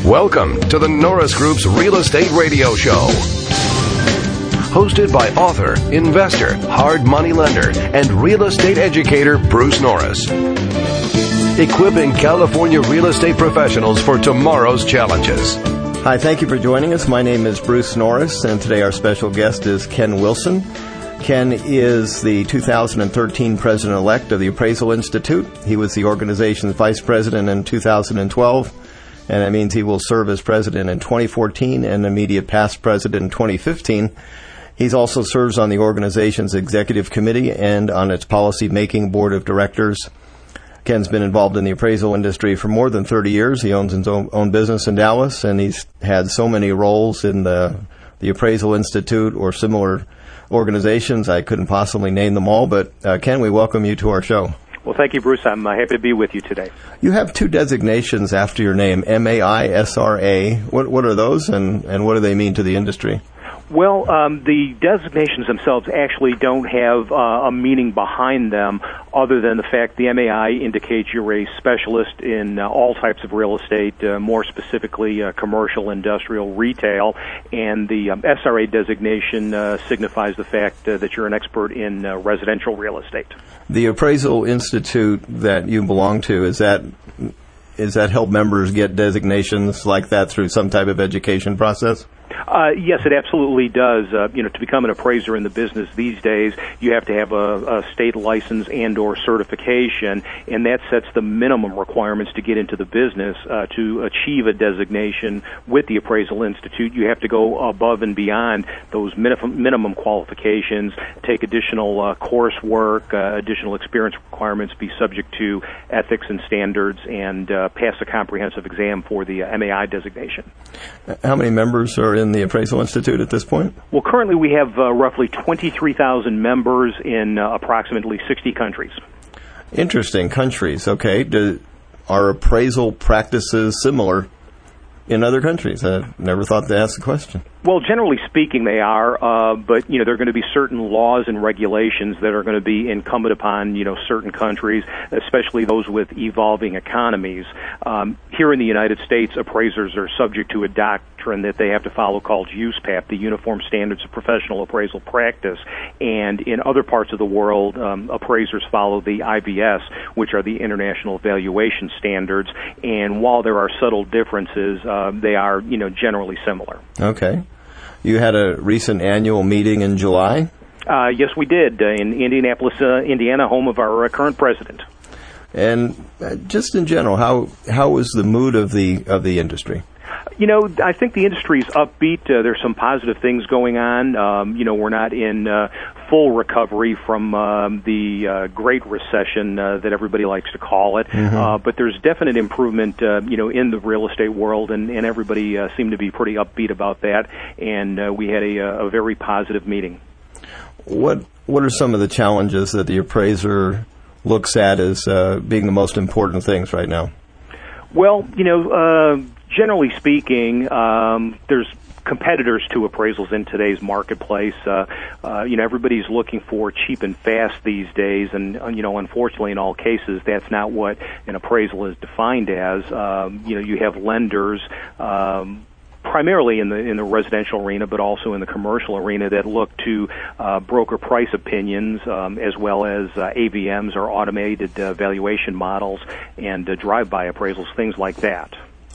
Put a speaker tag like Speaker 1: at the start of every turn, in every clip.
Speaker 1: Welcome to the Norris Group's Real Estate Radio Show. Hosted by author, investor, hard money lender, and real estate educator Bruce Norris. Equipping California real estate professionals for tomorrow's challenges.
Speaker 2: Hi, thank you for joining us. My name is Bruce Norris, and today our special guest is Ken Wilson. Ken is the 2013 president-elect of the Appraisal Institute. He was the organization's vice president in 2012, and that means he will serve as president in 2014 and immediate past president in 2015. He also serves on the organization's executive committee and on its policy-making board of directors. Ken's been involved in the appraisal industry for more than 30 years. He owns his own business in Dallas, and he's had so many roles in the Appraisal Institute or similar organizations. I couldn't possibly name them all, but Ken, we welcome you to our show.
Speaker 3: Well, thank you, Bruce. I'm happy to be with you today.
Speaker 2: You have two designations after your name, MAISRA. What are those, and what do they mean to the industry?
Speaker 3: Well, the designations themselves actually don't have a meaning behind them other than the fact the MAI indicates you're a specialist in all types of real estate, more specifically commercial, industrial, retail, and the SRA designation signifies the fact that you're an expert in residential real estate.
Speaker 2: The Appraisal Institute that you belong to, is that help members get designations like that through some type of education process?
Speaker 3: Yes, it absolutely does. To become an appraiser in the business these days, you have to have a state license and/or certification, and that sets the minimum requirements to get into the business. To achieve a designation with the Appraisal Institute, you have to go above and beyond those minimum qualifications, take additional coursework, additional experience requirements, be subject to ethics and standards, and pass a comprehensive exam for the MAI designation.
Speaker 2: How many members are in the Appraisal Institute at this point?
Speaker 3: Well, currently we have roughly 23,000 members in approximately 60 countries.
Speaker 2: Interesting. Countries. Okay. Are appraisal practices similar in other countries? I never thought to ask the question.
Speaker 3: Well, generally speaking, they are, but, there are going to be certain laws and regulations that are going to be incumbent upon, certain countries, especially those with evolving economies. Here in the United States, appraisers are subject to a doctrine that they have to follow called USPAP, the Uniform Standards of Professional Appraisal Practice, and in other parts of the world, appraisers follow the IVS, which are the International Valuation Standards, and while there are subtle differences, they are, generally similar.
Speaker 2: Okay. You had a recent annual meeting in July?
Speaker 3: Yes, we did, in Indianapolis, Indiana, home of our current president.
Speaker 2: And just in general, how was the mood of the industry?
Speaker 3: I think the industry is upbeat. There's some positive things going on. We're not in full recovery from the Great Recession that everybody likes to call it. Mm-hmm. But there's definite improvement, in the real estate world, and everybody seemed to be pretty upbeat about that. And we had a very positive meeting.
Speaker 2: What are some of the challenges that the appraiser looks at as being the most important things right now?
Speaker 3: Well, generally speaking, there's competitors to appraisals in today's marketplace. Everybody's looking for cheap and fast these days, and unfortunately, in all cases, that's not what an appraisal is defined as. You have lenders. Primarily in the residential arena, but also in the commercial arena, that look to broker price opinions as well as AVMs or automated valuation models and drive-by appraisals, things like that.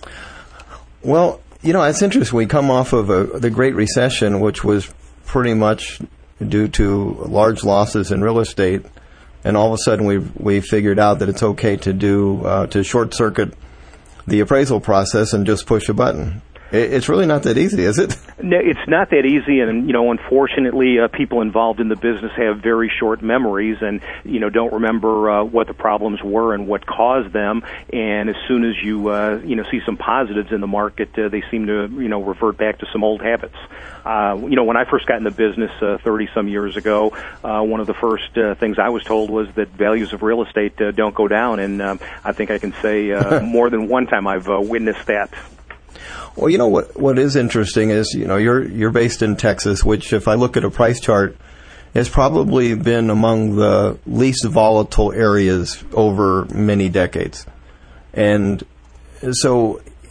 Speaker 2: Well, it's interesting. We come off of the Great Recession, which was pretty much due to large losses in real estate, and all of a sudden we figured out that it's okay to short-circuit the appraisal process and just push a button. It's really not that easy, is it?
Speaker 3: No, it's not that easy, and unfortunately, people involved in the business have very short memories, and don't remember what the problems were and what caused them. And as soon as you see some positives in the market, they seem to revert back to some old habits. When I first got in the business 30-some years ago, one of the first things I was told was that values of real estate don't go down, and I think I can say more than one time I've witnessed that.
Speaker 2: Well, what is interesting is, you're based in Texas, which if I look at a price chart, has probably been among the least volatile areas over many decades. And so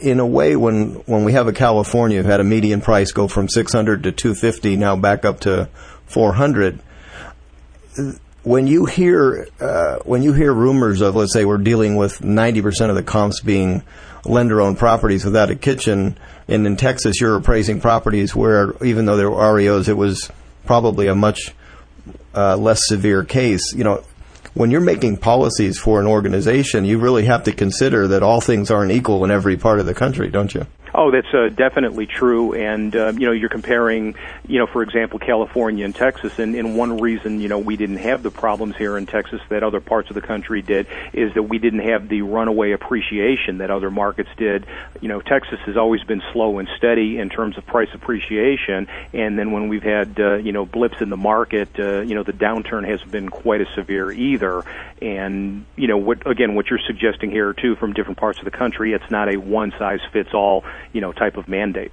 Speaker 2: in a way, when we have a California who had a median price go from 600 to 250, now back up to 400, when you hear rumors of, let's say, we're dealing with 90% of the comps being lender-owned properties without a kitchen, and in Texas you're appraising properties where, even though there were REOs, it was probably a much less severe case. When you're making policies for an organization, you really have to consider that all things aren't equal in every part of the country, don't you?
Speaker 3: Oh, that's definitely true. And, you're comparing, for example, California and Texas. And one reason, we didn't have the problems here in Texas that other parts of the country did is that we didn't have the runaway appreciation that other markets did. Texas has always been slow and steady in terms of price appreciation. And then when we've had, blips in the market, the downturn hasn't been quite as severe either. And, what you're suggesting here, too, from different parts of the country, it's not a one-size-fits-all type of mandate.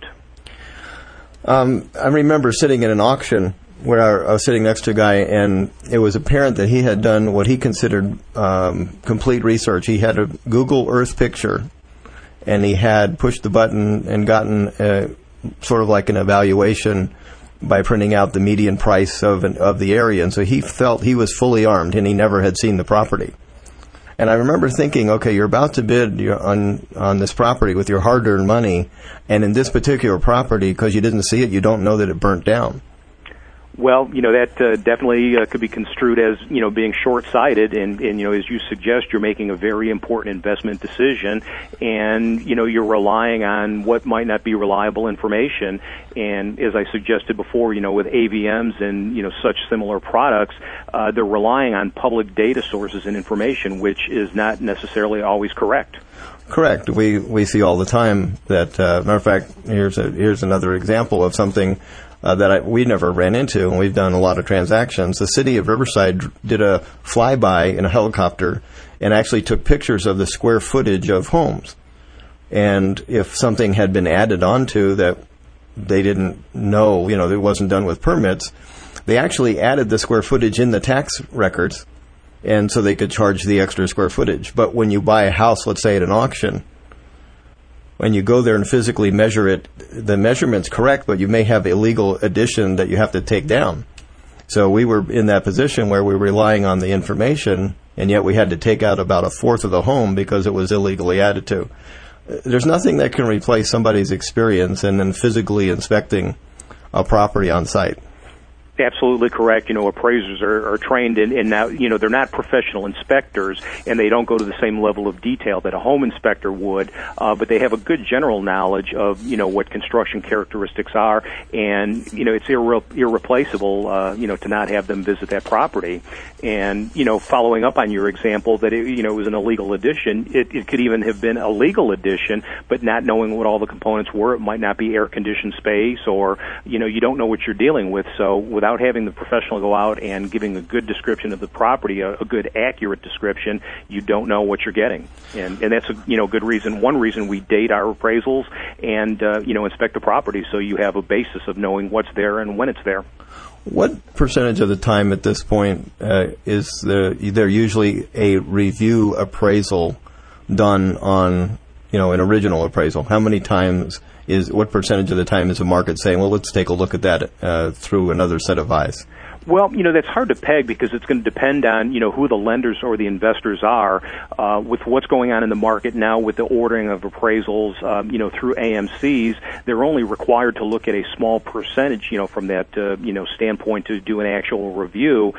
Speaker 2: I remember sitting in an auction where I was sitting next to a guy, and it was apparent that he had done what he considered complete research. He had a Google Earth picture, and he had pushed the button and gotten sort of like an evaluation by printing out the median price of the area. And so he felt he was fully armed, and he never had seen the property. And I remember thinking, okay, you're about to bid on this property with your hard-earned money, and in this particular property, because you didn't see it, you don't know that it burnt down.
Speaker 3: Well, that definitely could be construed as, being short-sighted, and as you suggest, you're making a very important investment decision, and, you're relying on what might not be reliable information. And as I suggested before, with AVMs and, such similar products, they're relying on public data sources and information, which is not necessarily always correct.
Speaker 2: Correct. We see all the time that, matter of fact, here's another example of something that we never ran into, and we've done a lot of transactions. The city of Riverside did a flyby in a helicopter and actually took pictures of the square footage of homes. And if something had been added onto that they didn't know, that it wasn't done with permits, they actually added the square footage in the tax records, and so they could charge the extra square footage. But when you buy a house, let's say at an auction, when you go there and physically measure it, the measurement's correct, but you may have illegal addition that you have to take down. So we were in that position where we were relying on the information, and yet we had to take out about a fourth of the home because it was illegally added to. There's nothing that can replace somebody's experience and then physically inspecting a property on site.
Speaker 3: Absolutely correct. Appraisers are trained in now, they're not professional inspectors, and they don't go to the same level of detail that a home inspector would, but they have a good general knowledge of, what construction characteristics are, and, it's irreplaceable, to not have them visit that property. And, following up on your example that it was an illegal addition, it could even have been a legal addition, but not knowing what all the components were. It might not be air-conditioned space, or, you don't know what you're dealing with. So without having the professional go out and giving a good description of the property, a good accurate description, you don't know what you're getting. And that's a good reason. One reason we date our appraisals and inspect the property, so you have a basis of knowing what's there and when it's there.
Speaker 2: What percentage of the time at this point is there usually a review appraisal done on an original appraisal? How many times what percentage of the time is the market saying, well, let's take a look at that through another set of eyes?
Speaker 3: Well, that's hard to peg because it's going to depend on, who the lenders or the investors are. With what's going on in the market now with the ordering of appraisals, through AMCs, they're only required to look at a small percentage, from that, standpoint to do an actual review.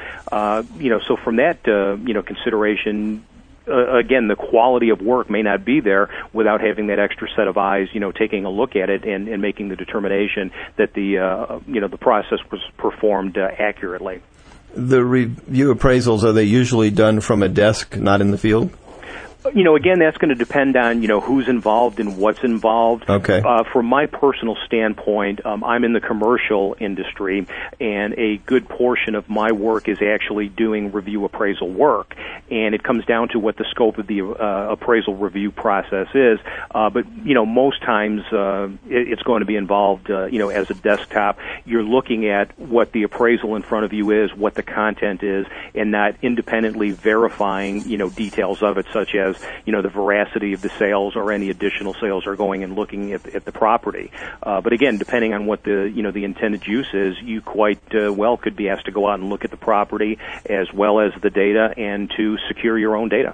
Speaker 3: So from that, consideration, again, the quality of work may not be there without having that extra set of eyes, taking a look at it and making the determination that the process was performed accurately.
Speaker 2: The review appraisals, are they usually done from a desk, not in the field?
Speaker 3: Again, that's going to depend on, who's involved and what's involved.
Speaker 2: Okay.
Speaker 3: From my personal standpoint, I'm in the commercial industry, and a good portion of my work is actually doing review appraisal work. And it comes down to what the scope of the appraisal review process is. But most times it's going to be involved, as a desktop. You're looking at what the appraisal in front of you is, what the content is, and not independently verifying, details of it, such as as, the veracity of the sales or any additional sales are going and looking at the property. But again, depending on what the intended use is, you quite well could be asked to go out and look at the property as well as the data and to secure your own data.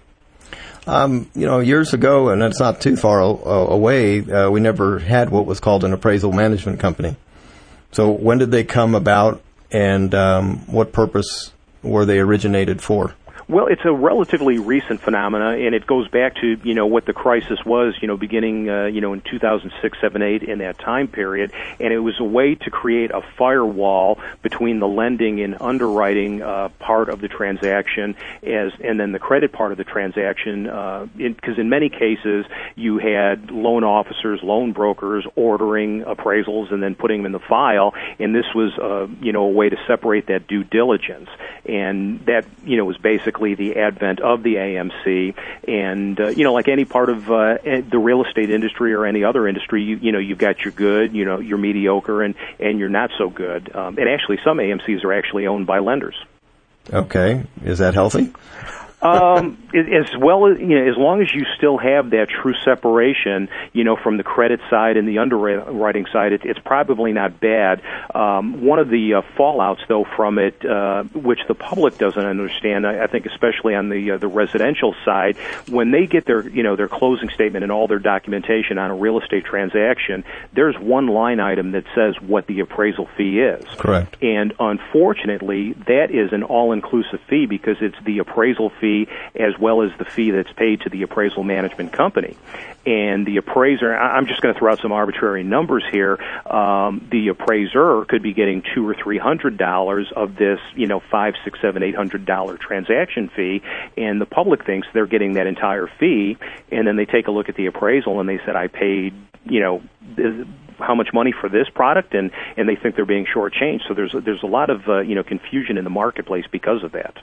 Speaker 2: Years ago, and it's not too far away, we never had what was called an appraisal management company. So when did they come about, and what purpose were they originated for?
Speaker 3: Well, it's a relatively recent phenomena, and it goes back to, what the crisis was, beginning, in 2006, 7, 8, in that time period. And it was a way to create a firewall between the lending and underwriting part of the transaction and then the credit part of the transaction. Because in many cases, you had loan officers, loan brokers ordering appraisals and then putting them in the file. And this was, a way to separate that due diligence. And that, was basically the advent of the AMC, and like any part of the real estate industry or any other industry, you've got your good, your mediocre, and you're not so good. And actually, some AMCs are actually owned by lenders.
Speaker 2: Okay, is that healthy?
Speaker 3: As well as, as long as you still have that true separation, from the credit side and the underwriting side, it's probably not bad. One of the fallouts, though, from it, which the public doesn't understand, I think, especially on the residential side, when they get their closing statement and all their documentation on a real estate transaction, there's one line item that says what the appraisal fee is.
Speaker 2: Correct.
Speaker 3: And unfortunately, that is an all-inclusive fee because it's the appraisal fee as well as the fee that's paid to the appraisal management company. And the appraiser, I'm just going to throw out some arbitrary numbers here, the appraiser could be getting $200 or $300 of this, $500, $600, $700, $800 transaction fee, and the public thinks they're getting that entire fee, and then they take a look at the appraisal and they said, I paid, how much money for this product, and they think they're being shortchanged. So there's a lot of confusion in the marketplace because of that.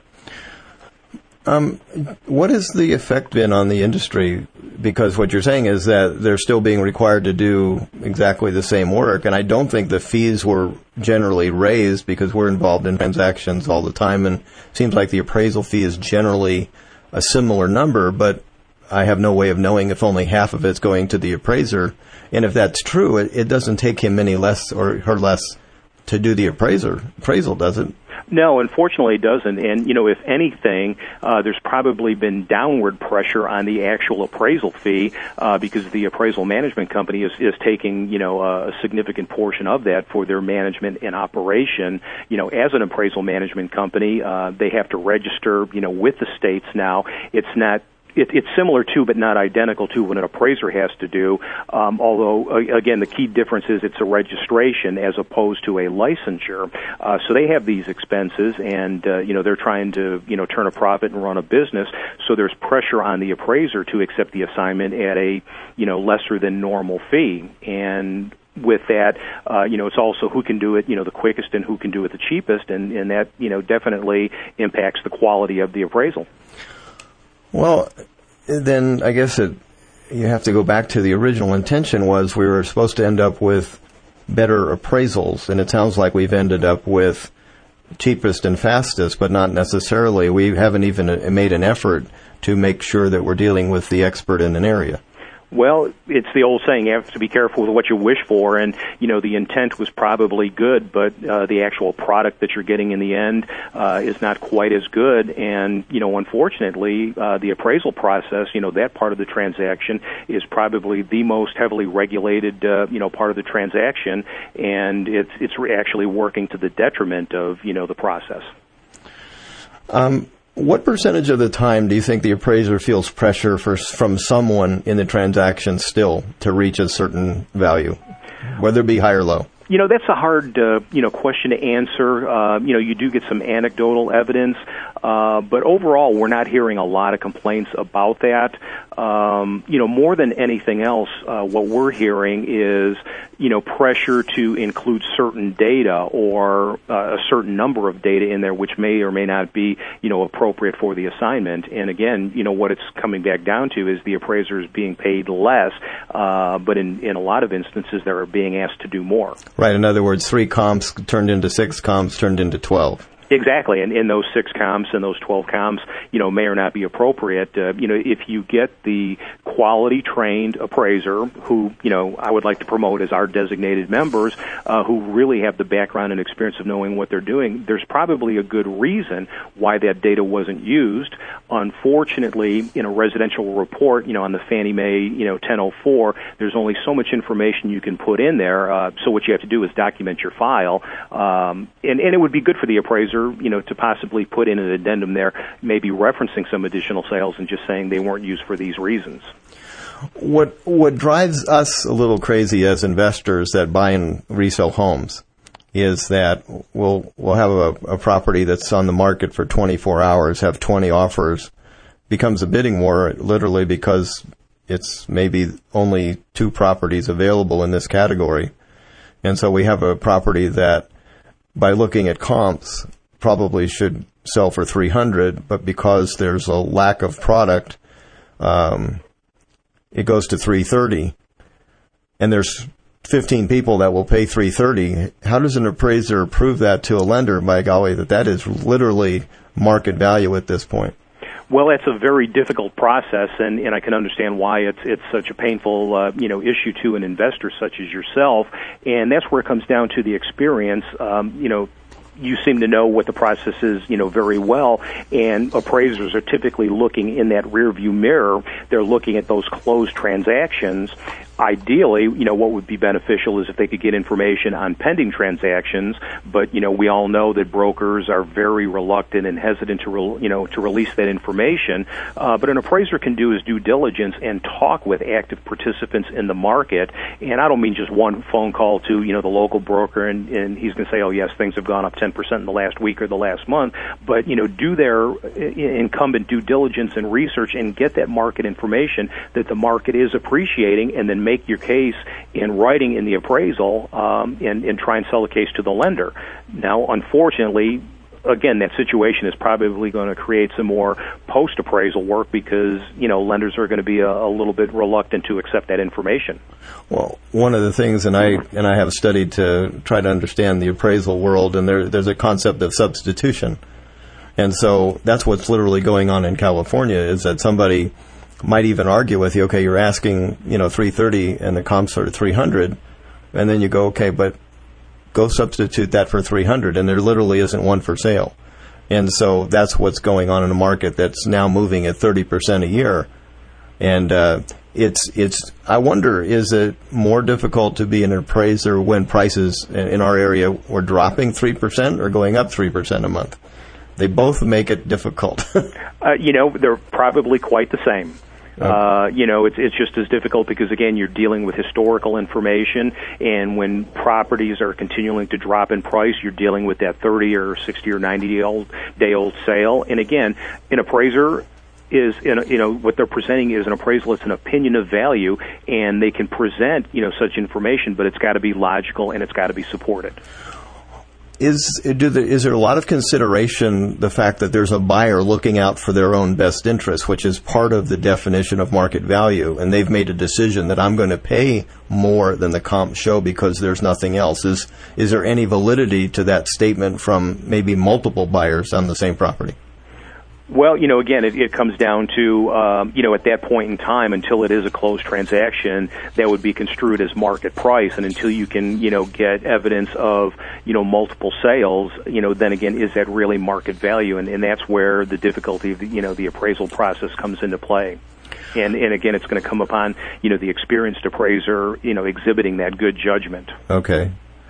Speaker 2: What has the effect been on the industry? Because what you're saying is that they're still being required to do exactly the same work, and I don't think the fees were generally raised because we're involved in transactions all the time, and it seems like the appraisal fee is generally a similar number, but I have no way of knowing if only half of it's going to the appraiser. And if that's true, it doesn't take him any less or her less to do the appraisal, does it?
Speaker 3: No, unfortunately it doesn't. And, if anything, there's probably been downward pressure on the actual appraisal fee because the appraisal management company is taking, a significant portion of that for their management and operation. As an appraisal management company, they have to register, with the states now. It's similar to, but not identical to, what an appraiser has to do. Although, again, the key difference is it's a registration as opposed to a licensure. So they have these expenses, and they're trying to turn a profit and run a business. So there's pressure on the appraiser to accept the assignment at a lesser than normal fee. And with that, it's also who can do it, the quickest and who can do it the cheapest, and that definitely impacts the quality of the appraisal.
Speaker 2: Well, then I guess you have to go back to the original intention was we were supposed to end up with better appraisals, and it sounds like we've ended up with cheapest and fastest, but not necessarily. We haven't even made an effort to make sure that we're dealing with the expert in an area.
Speaker 3: Well, it's the old saying, you have to be careful with what you wish for, and, the intent was probably good, but the actual product that you're getting in the end is not quite as good, and, unfortunately, the appraisal process, that part of the transaction is probably the most heavily regulated, part of the transaction, and it's actually working to the detriment of, the process.
Speaker 2: What percentage of the time do you think the appraiser feels pressure from someone in the transaction still to reach a certain value, whether it be high or low?
Speaker 3: That's a hard, question to answer. You do get some anecdotal evidence, but overall, we're not hearing a lot of complaints about that. More than anything else, what we're hearing is, pressure to include certain data or a certain number of data in there, which may or may not be, appropriate for the assignment. And again, what it's coming back down to is the appraiser is being paid less, but in a lot of instances, they're being asked to do more.
Speaker 2: Right. In other words, 3 comps turned into 6 comps turned into 12.
Speaker 3: Exactly, and those 6 comps and those 12 comps, may or not be appropriate. If you get the quality trained appraiser who, I would like to promote as our designated members, who really have the background and experience of knowing what they're doing, there's probably a good reason why that data wasn't used. Unfortunately, in a residential report, on the Fannie Mae, 1004, there's only so much information you can put in there. So what you have to do is document your file, and it would be good for the appraiser, to possibly put in an addendum there, maybe referencing some additional sales and just saying they weren't used for these reasons.
Speaker 2: What drives us a little crazy as investors that buy and resell homes is that we'll have a property that's on the market for 24 hours, have 20 offers, becomes a bidding war literally because it's maybe only 2 properties available in this category. And so we have a property that, by looking at comps, probably should sell for $300, but because there's a lack of product, it goes to $330, and there's 15 people that will pay $330. How does an appraiser prove that to a lender, by golly, that is literally market value at this point?
Speaker 3: Well, it's a very difficult process, and I can understand why it's such a painful issue to an investor such as yourself, and that's where it comes down to the experience. You seem to know what the process is, very well, and appraisers are typically looking in that rearview mirror. They're looking at those closed transactions. Ideally, what would be beneficial is if they could get information on pending transactions, but, we all know that brokers are very reluctant and hesitant to release that information. But an appraiser can do his due diligence and talk with active participants in the market. And I don't mean just one phone call to, the local broker and he's going to say, oh, yes, things have gone up 10% in the last week or the last month. But, do their incumbent due diligence and research and get that market information that the market is appreciating, and then make your case in writing in the appraisal and try and sell a case to the lender. Now, unfortunately, again, that situation is probably going to create some more post-appraisal work because, lenders are going to be a little bit reluctant to accept that information.
Speaker 2: Well, one of the things, and I have studied to try to understand the appraisal world, and there's a concept of substitution. And so that's what's literally going on in California, is that somebody might even argue with you, okay, you're asking, $330 and the comps are $300, and then you go, okay, but go substitute that for $300, and there literally isn't one for sale. And so that's what's going on in a market that's now moving at 30% a year. And I wonder, is it more difficult to be an appraiser when prices in our area were dropping 3% or going up 3% a month? They both make it difficult.
Speaker 3: They're probably quite the same. It's just as difficult because, again, you're dealing with historical information, and when properties are continuing to drop in price, you're dealing with that 30 or 60 or 90-day-old sale. And, again, an appraiser is, what they're presenting is an appraisal. It's an opinion of value, and they can present, such information, but it's got to be logical and it's got to be supported.
Speaker 2: Is there a lot of consideration the fact that there's a buyer looking out for their own best interest, which is part of the definition of market value, and they've made a decision that I'm going to pay more than the comp show because there's nothing else? Is there any validity to that statement from maybe multiple buyers on the same property?
Speaker 3: Well, again, it comes down to, at that point in time, until it is a closed transaction, that would be construed as market price. And until you can, get evidence of, multiple sales, then again, is that really market value? And that's where the difficulty of, the appraisal process comes into play. And again, it's going to come upon, the experienced appraiser, exhibiting that good judgment.
Speaker 2: Okay.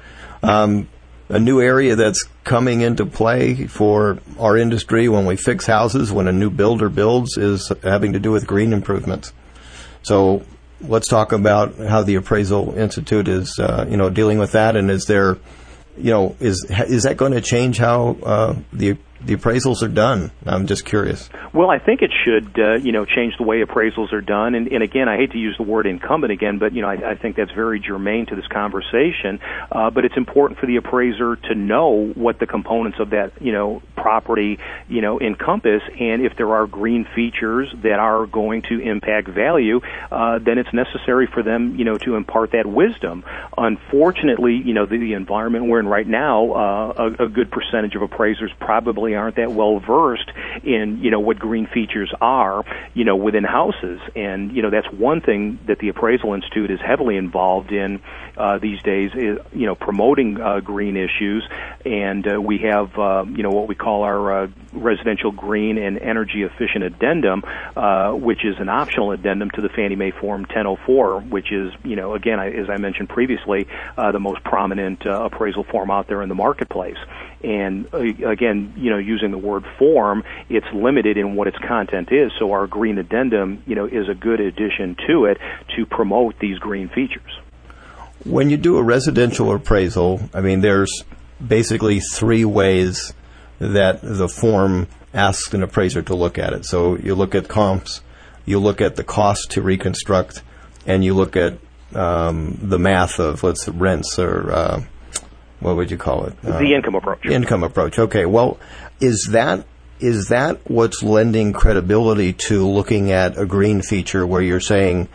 Speaker 2: A new area that's coming into play for our industry when we fix houses, when a new builder builds, is having to do with green improvements. So let's talk about how the Appraisal Institute is, dealing with that. And is there, is that going to change how the the appraisals are done? I'm just curious.
Speaker 3: Well, I think it should, change the way appraisals are done. And again, I hate to use the word incumbent again, but, I think that's very germane to this conversation. But it's important for the appraiser to know what the components of that, property, encompass. And if there are green features that are going to impact value, then it's necessary for them, to impart that wisdom. Unfortunately, the environment we're in right now, a good percentage of appraisers probably aren't that well versed in, what green features are, within houses. And, that's one thing that the Appraisal Institute is heavily involved in these days is, promoting green issues. And we have, what we call our residential green and energy efficient addendum, which is an optional addendum to the Fannie Mae Form 1004, which is, again, as I mentioned previously, the most prominent appraisal form out there in the marketplace. And again, using the word form, it's limited in what its content is. So our green addendum, is a good addition to it to promote these green features.
Speaker 2: When you do a residential appraisal, there's basically three ways that the form asks an appraiser to look at it. So you look at comps, you look at the cost to reconstruct, and you look at the math of, rents or what would you call it?
Speaker 3: The income approach.
Speaker 2: Income approach. Okay. Well, is that what's lending credibility to looking at a green feature where you're saying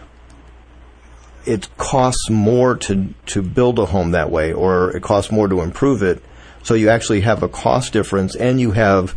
Speaker 2: it costs more to build a home that way, or it costs more to improve it, so you actually have a cost difference and you have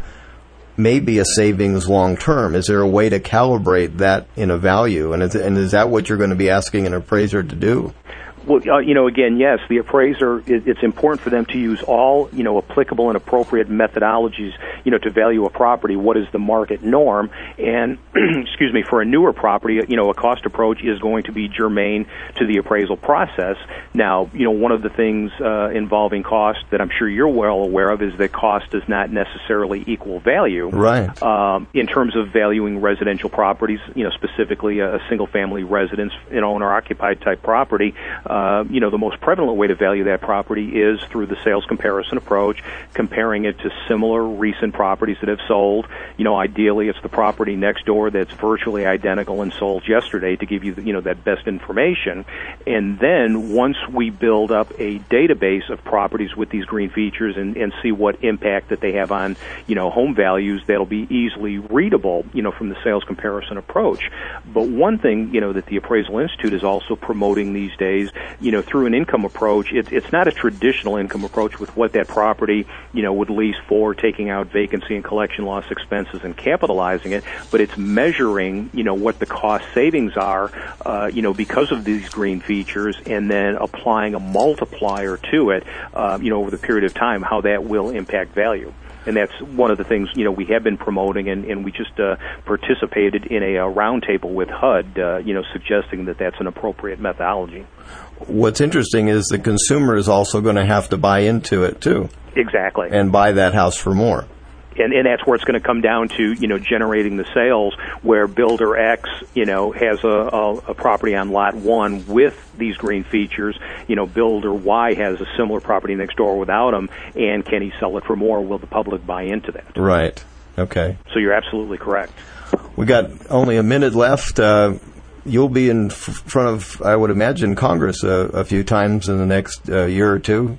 Speaker 2: maybe a savings long term? Is there a way to calibrate that in a value? And is that what you're going to be asking an appraiser to do?
Speaker 3: Well, again, yes, the appraiser, it's important for them to use all, applicable and appropriate methodologies, to value a property. What is the market norm? And, for a newer property, a cost approach is going to be germane to the appraisal process. Now, one of the things involving cost that I'm sure you're well aware of is that cost does not necessarily equal value.
Speaker 2: Right.
Speaker 3: In terms of valuing residential properties, specifically a single-family residence, owner-occupied type property, the most prevalent way to value that property is through the sales comparison approach, comparing it to similar recent properties that have sold. Ideally, it's the property next door that's virtually identical and sold yesterday to give you, that best information. And then once we build up a database of properties with these green features and see what impact that they have on, home values, that'll be easily readable, from the sales comparison approach. But one thing, that the Appraisal Institute is also promoting these days, through an income approach, it's not a traditional income approach with what that property, would lease for, taking out vacancy and collection loss expenses and capitalizing it, but it's measuring, what the cost savings are, because of these green features, and then applying a multiplier to it, over the period of time, how that will impact value. And that's one of the things, we have been promoting, and we just participated in a roundtable with HUD, suggesting that that's an appropriate methodology.
Speaker 2: What's interesting is the consumer is also going to have to buy into it, too.
Speaker 3: Exactly.
Speaker 2: And buy that house for more.
Speaker 3: And that's where it's going to come down to, generating the sales, where Builder X, has a property on Lot 1 with these green features. Builder Y has a similar property next door without them, and can he sell it for more? Will the public buy into that?
Speaker 2: Right. Okay.
Speaker 3: So you're absolutely correct.
Speaker 2: We got only a minute left. You'll be in front of, I would imagine, Congress a few times in the next year or two.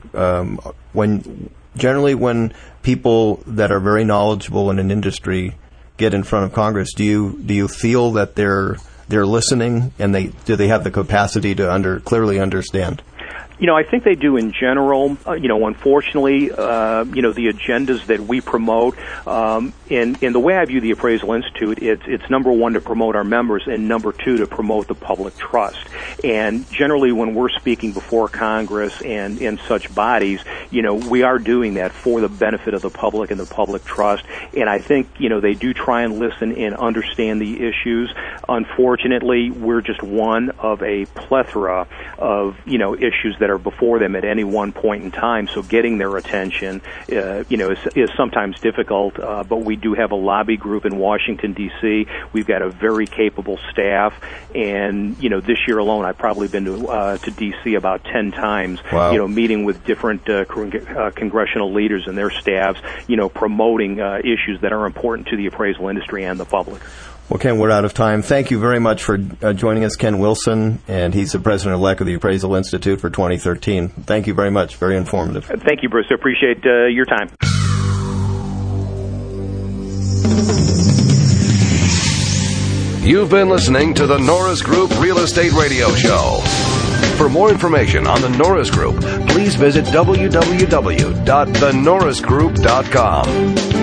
Speaker 2: When people that are very knowledgeable in an industry get in front of Congress, do you feel that they're listening, and do they have the capacity to clearly understand?
Speaker 3: I think they do in general. Unfortunately, the agendas that we promote, and the way I view the Appraisal Institute, it's number one, to promote our members, and number two, to promote the public trust. And generally, when we're speaking before Congress and in such bodies, we are doing that for the benefit of the public and the public trust. And I think, they do try and listen and understand the issues. Unfortunately, we're just one of a plethora of, issues that that are before them at any one point in time. So getting their attention, is sometimes difficult. But we do have a lobby group in Washington D.C. We've got a very capable staff, and this year alone, I've probably been to D.C. about 10 times.
Speaker 2: Wow.
Speaker 3: Meeting with different congressional leaders and their staffs. Promoting issues that are important to the appraisal industry and the public.
Speaker 2: Well, Ken, we're out of time. Thank you very much for joining us, Ken Wilson, and he's the president-elect of the Appraisal Institute for 2013. Thank you very much. Very informative.
Speaker 3: Thank you, Bruce. I appreciate your time.
Speaker 1: You've been listening to the Norris Group Real Estate Radio Show. For more information on the Norris Group, please visit www.thenorrisgroup.com.